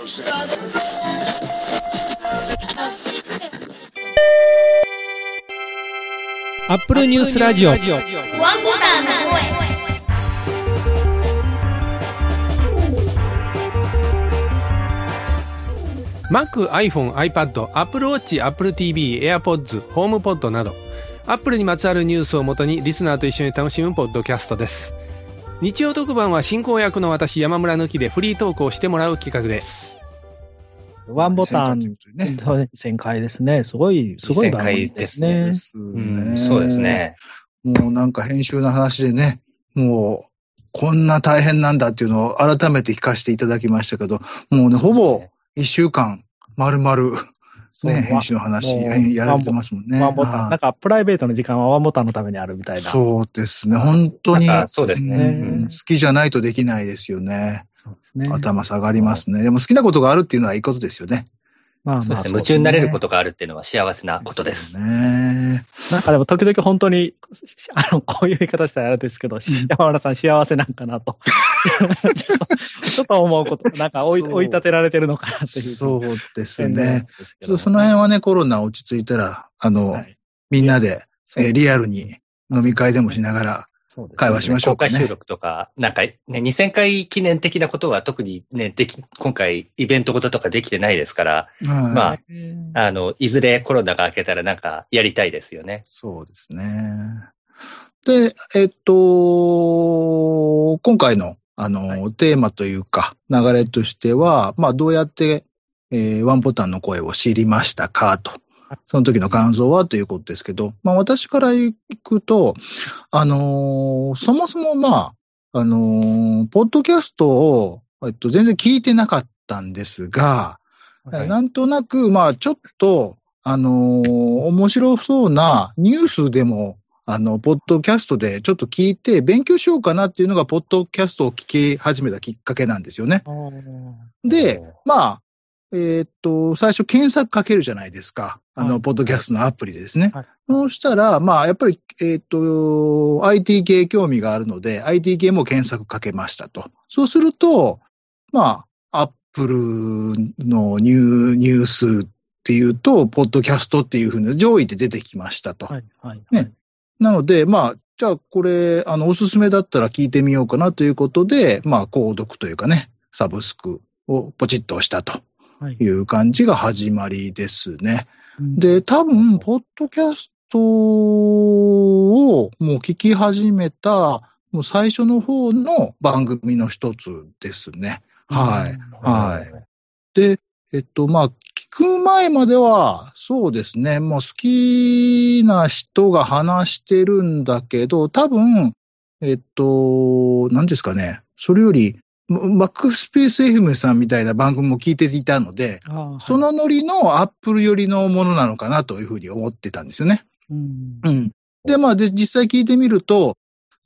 アップルニュースラジオ。 ワンボタンの声。 Mac、iPhone、iPad、Apple Watch、Apple TV、AirPods、HomePod など Apple にまつわるニュースをもとにリスナーと一緒に楽しむポッドキャストです。日曜特番は進行役の私山村抜きでフリートークをしてもらう企画です。 ワンボタン1000回ですね。すごい番組ですね。 そうですね。 もうなんか編集の話でね、もうこんな大変なんだっていうのを改めて聞かせていただきましたけど、もうね、ほぼ1週間丸々ね、編集の話やられてますもんね。 ワンボタン。なんかプライベートの時間はワンボタンのためにあるみたいな。 そうですね。本当に。 そうですね。 好きじゃないとできないですよね。 そうですね。 頭下がりますね。でも好きなことがあるっていうのはいいことですよね。 そうですね。夢中になれることがあるっていうのは幸せなことです。 なんかでも時々本当に、こういう言い方したらあれですけど、山村さん幸せなんかなと。ちょっと思うこと、なんか追い立てられてるのかなっていう。 そうですね。その辺はね、コロナ落ち着いたら、みんなで、リアルに飲み会でもしながら、会話しましょうかね。 公開収録とか、なんかね、2000回記念的なことは特にね、今回イベントごととかできてないですから、まあ、いずれコロナが明けたらなんかやりたいですよね。 そうですね。で、今回の、テーマというか、流れとしては、まあ、どうやって、ワンボタンの声を知りましたかと。その時の感想はということですけど、まあ私から行くと、そもそもまあ、ポッドキャストを、全然聞いてなかったんですが、なんとなく、まあちょっと、面白そうなニュースでも、ポッドキャストでちょっと聞いて勉強しようかなっていうのが、ポッドキャストを聞き始めたきっかけなんですよね。で、まあ、最初検索かけるじゃないですか。ポッドキャストのアプリでですね。そうしたら、まあ、やっぱり、IT 系興味があるので、IT 系も検索かけましたと。そうすると、まあ、アップルのニュースっていうと、ポッドキャストっていうふうに上位で出てきましたと。ね。なので、まあ、じゃあこれ、おすすめだったら聞いてみようかなということで、まあ、購読というかね、サブスクをポチッと押したと。いう感じが始まりですね。で、多分、ポッドキャストをもう聞き始めた、もう最初の方の番組の一つですね。はい。で、まあ、聞く前までは、そうですね、もう好きな人が話してるんだけど、多分、何ですかね、それより、バックスペース FM さんみたいな番組も聞いていたので、そのノリのアップル寄りのものなのかなというふうに思ってたんですよね。で、まあ、実際聞いてみると、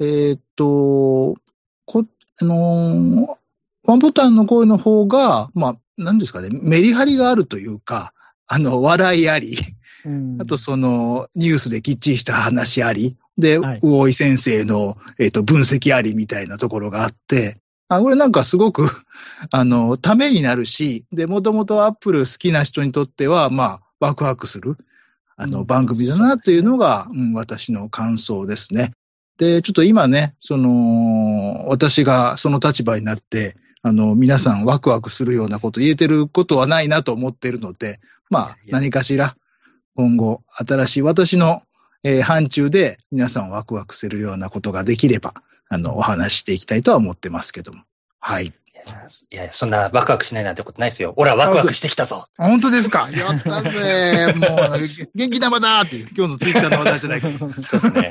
ワンボタンの声の方が、まあ、何ですかね、メリハリがあるというか、笑いあり、あとその、ニュースできっちりした話あり、で、魚井先生の、分析ありみたいなところがあって、これなんかすごく、ためになるし、で、もともとアップル好きな人にとっては、まあ、ワクワクする、番組だなというのが、私の感想ですね。で、ちょっと今ね、私がその立場になって、皆さんワクワクするようなこと言えてることはないなと思っているので、まあ、何かしら、今後、新しい私の、範疇で皆さんワクワクするようなことができれば、お話していきたいとは思ってますけども。はい。 いや、そんなワクワクしないなんてことないですよ。俺はワクワクしてきたぞ。 本当ですか？やったぜ。もう、元気玉だーっていう、今日のツイッターの話題じゃないか。そうですね。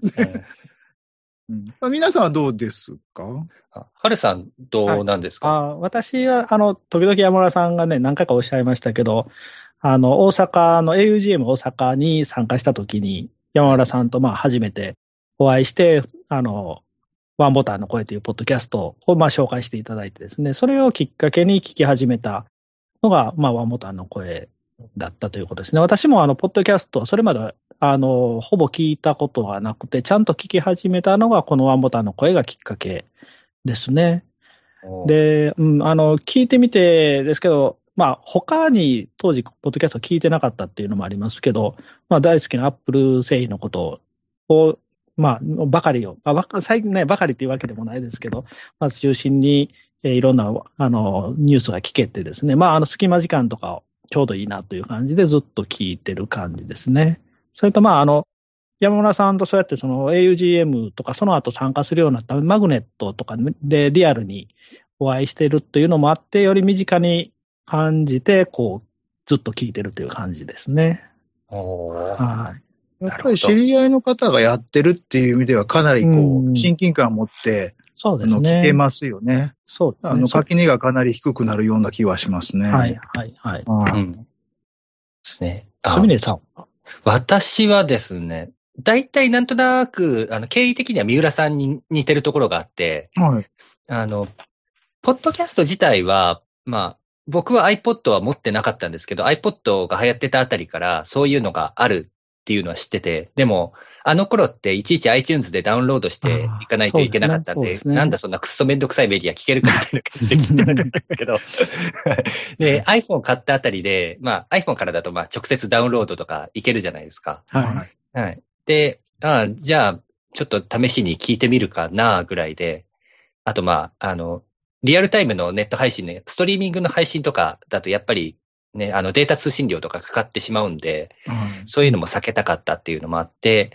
皆さんはどうですか？ はるさん、どうなんですか？ 私は、時々山村さんがね、何回かおっしゃいましたけど、大阪の AUGM 大阪に参加したときに、山村さんとまあ初めてお会いして、ワンボタンの声というポッドキャストをまあ紹介していただいてですね、それをきっかけに聞き始めたのが、まあ、ワンボタンの声だったということですね。私もポッドキャスト、それまでほぼ聞いたことがなくて、ちゃんと聞き始めたのが、このワンボタンの声がきっかけですね。 で、聞いてみてですけど、他に当時、ポッドキャスト聞いてなかったっていうのもありますけど、大好きなアップル製品のことを、ばかりを、最近ね、ばかりっていうわけでもないですけど、まず中心に、いろんな、ニュースが聞けてですね、隙間時間とかちょうどいいなという感じでずっと聞いてる感じですね。それと、山村さんとそうやってその augm とかその後参加するようになったマグネットとかでリアルにお会いしているというのもあって、より身近に感じて、ずっと聞いてるという感じですね。 はい。やっぱり知り合いの方がやってるっていう意味ではかなり親近感を持って、 そうですね。 聞けますよね。 そうですね。 垣根がかなり低くなるような気はしますね。 はい。 ですね。 すみねさん。 私はですね、大体なんとなく、経緯的には三浦さんに似てるところがあって、 はい。 ポッドキャスト自体は、僕は iPod は持ってなかったんですけど、iPod が流行ってたあたりからそういうのがあるっていうのは知ってて、でも、あの頃っていちいち iTunes でダウンロードしていかないといけなかったんで、なんだそんなくっそめんどくさいメディア聞けるかみたいな感じで聞いてなかったんですけど、で、iPhone 買ったあたりで、iPhone からだと直接ダウンロードとかいけるじゃないですか。 はい。 はい。で、じゃあ、ちょっと試しに聞いてみるかなぐらいで、あとリアルタイムのネット配信ね、ストリーミングの配信とかだとやっぱりね、データ通信料とかかかってしまうんで、そういうのも避けたかったっていうのもあって、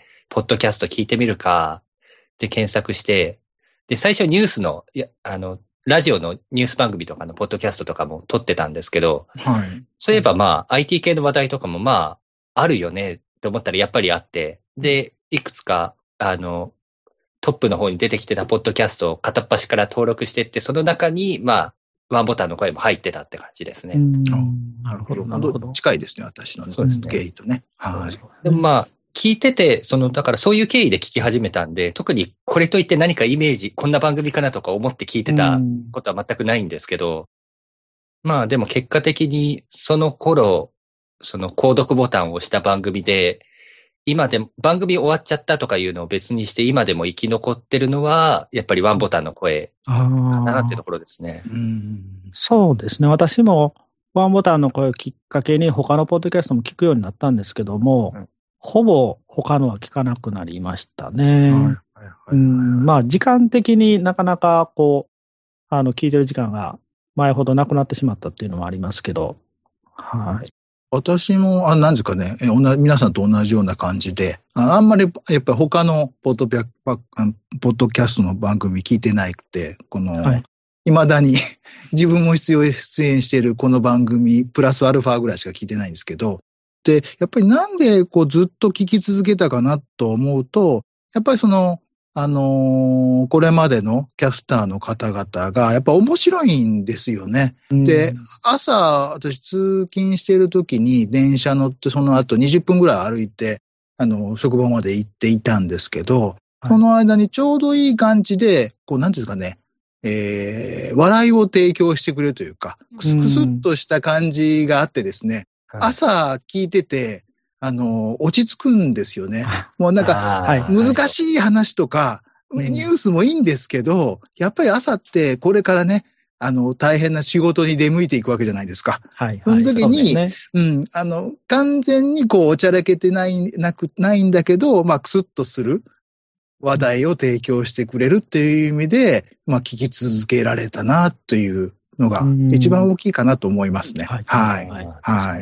ポッドキャスト聞いてみるか、で検索して、で、最初ニュースの、ラジオのニュース番組とかのポッドキャストとかも撮ってたんですけど、 はい。 そういえばIT 系の話題とかもあるよねと思ったらやっぱりあって、で、いくつか、トップの方に出てきてたポッドキャストを片っ端から登録していって、その中に、ワンボタンの声も入ってたって感じですね。 なるほど。近いですね、私の経緯とね。はい。 でも聞いてて、だからそういう経緯で聞き始めたんで、特にこれといって何かイメージ、こんな番組かなとか思って聞いてたことは全くないんですけど、でも結果的にその頃、購読ボタンを押した番組で、今でも番組終わっちゃったとかいうのを別にして今でも生き残ってるのはやっぱりワンボタンの声かなってところですね。 そうですね。私もワンボタンの声をきっかけに他のポッドキャストも聞くようになったんですけども、ほぼ他のは聞かなくなりましたね。時間的になかなか聞いてる時間が前ほどなくなってしまったっていうのもありますけど、はい。 私も、何ですかね、皆さんと同じような感じで、あんまり、やっぱり他のポッドキャストの番組聞いてなくて、未だに自分も出演しているこの番組、プラスアルファぐらいしか聞いてないんですけど、で、やっぱりなんでずっと聞き続けたかなと思うと、やっぱりこれまでのキャスターの方々が、やっぱ面白いんですよね。で、朝、私通勤している時に電車乗って、その後20分ぐらい歩いて、職場まで行っていたんですけど、その間にちょうどいい感じで、なんていうんですかね、笑いを提供してくれるというか、くすっとした感じがあってですね、朝聞いてて、落ち着くんですよね。もう難しい話とか、ニュースもいいんですけど、やっぱり朝ってこれからね、大変な仕事に出向いていくわけじゃないですか。その時に、完全におちゃらけてないんだけど、くすっとする話題を提供してくれるっていう意味で、聞き続けられたなというのが一番大きいかなと思いますね。はい。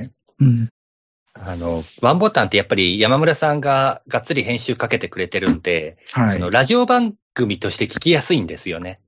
ワンボタンってやっぱり山村さんががっつり編集かけてくれてるんで、ラジオ番組として聞きやすいんですよね。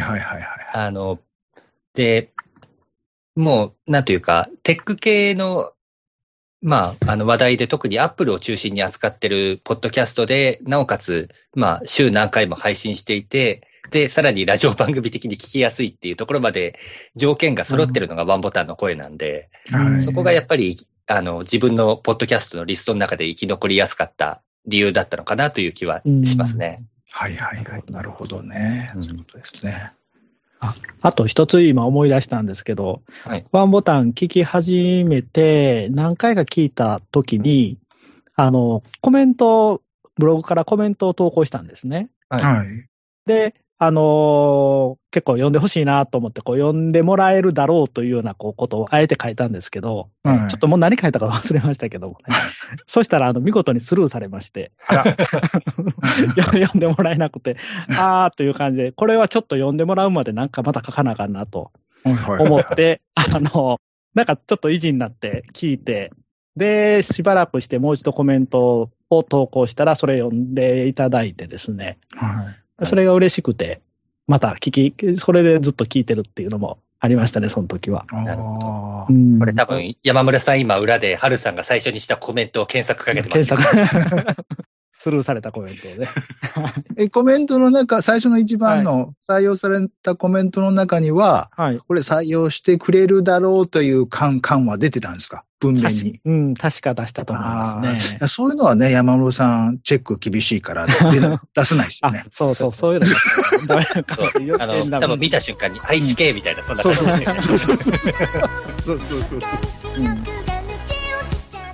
で、もう、なんというか、テック系の、話題で特にアップルを中心に扱ってるポッドキャストで、なおかつ、週何回も配信していて、で、さらにラジオ番組的に聞きやすいっていうところまで条件が揃ってるのがワンボタンの声なんで、そこがやっぱり、自分のポッドキャストのリストの中で生き残りやすかった理由だったのかなという気はしますね。 なるほどね。そういうことですね。 あと一つ今思い出したんですけど、ワンボタン聞き始めて何回か聞いたときに、ブログからコメントを投稿したんですね。で、 結構読んでほしいなと思って、こう読んでもらえるだろうというようなことをあえて書いたんですけど、 はいちょっともう何書いたか忘れましたけどもね。そしたら、見事にスルーされまして、読んでもらえなくて、という感じで、これはちょっと読んでもらうまでなんかまた書かなあかんなと思って、なんかちょっと意地になって聞いて、で、しばらくしてもう一度コメントを投稿したら、それ読んでいただいてですね、それが嬉しくて、またそれでずっと聞いてるっていうのもありましたね、その時は。 なるほど。これ多分、山村さん今裏で、春さんが最初にしたコメントを検索かけてますよ。 スルーされたコメントをね。 コメントの中、最初の一番の採用されたコメントの中には、これ採用してくれるだろうという感は出てたんですか？文面に。 確か出したと思いますね。 そういうのはね、山室さん、チェック厳しいから出せないですよね。 そういうの。多分見た瞬間に、愛知系みたいな、そんな感じで。 そう。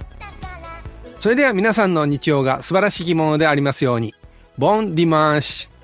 それでは皆さんの日曜が素晴らしきものでありますように。ボンディマーシュ。